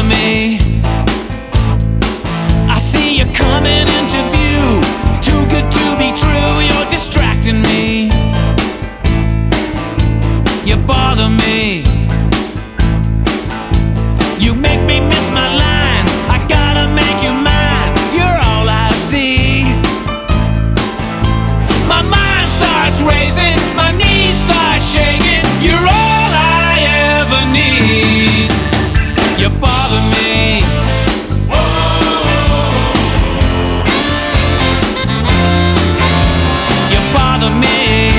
me. I see you coming into view. Too good to be true, you're distracting me. You bother me. You make me miss my lines. I gotta make you mine. You're all I see. My mind starts racing, my knees start shaking. You're all I ever need. You bother me. You bother me.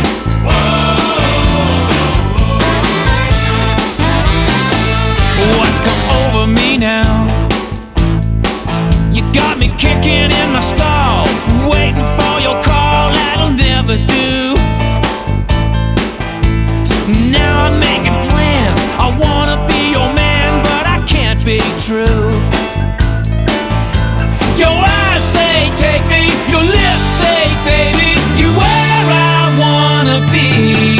What's come over me now? You got me kicking in my stall, waiting for your call. That'll never do. Now I'm making plans. I wanna be your man, but I can't be true. Your eyes say take me, your lips say baby, you're where I wanna be.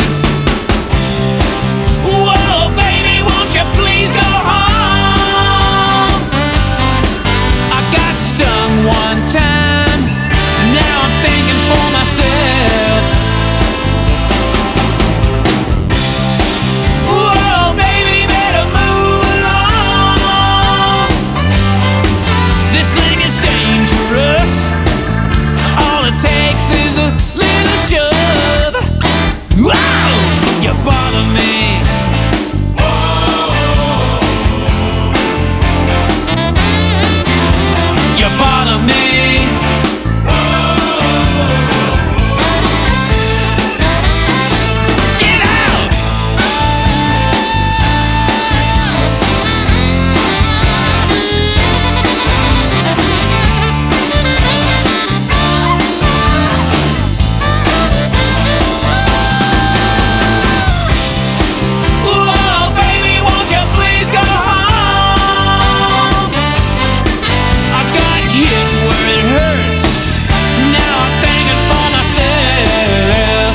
Whoa, baby, won't you please go home? I got stung one time, now I'm thinking for myself. Whoa, baby, better move along. This thing is dangerous. All it takes is a little shove. Whoa, you bother me. You bother me. Get out! Whoa, baby, won't you please go home? I got hit where it hurts. Now I'm thinking for myself.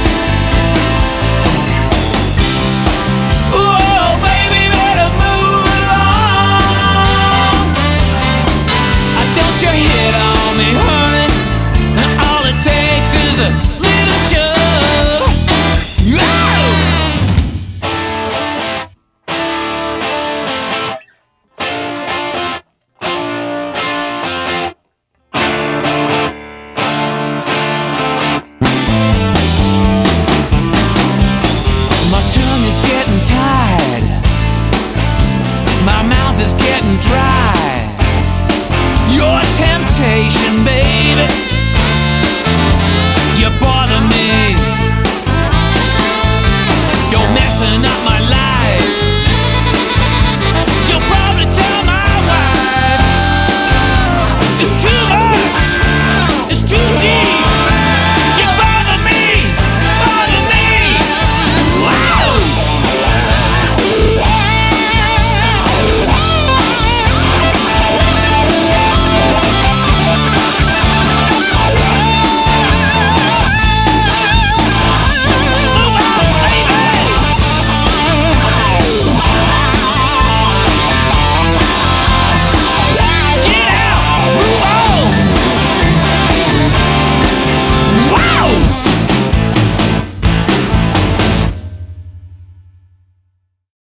Whoa, baby, better move along. Don't you hit on me, honey. All it takes is a little shove. Whoa! My tongue is getting tired. My mouth is getting dry.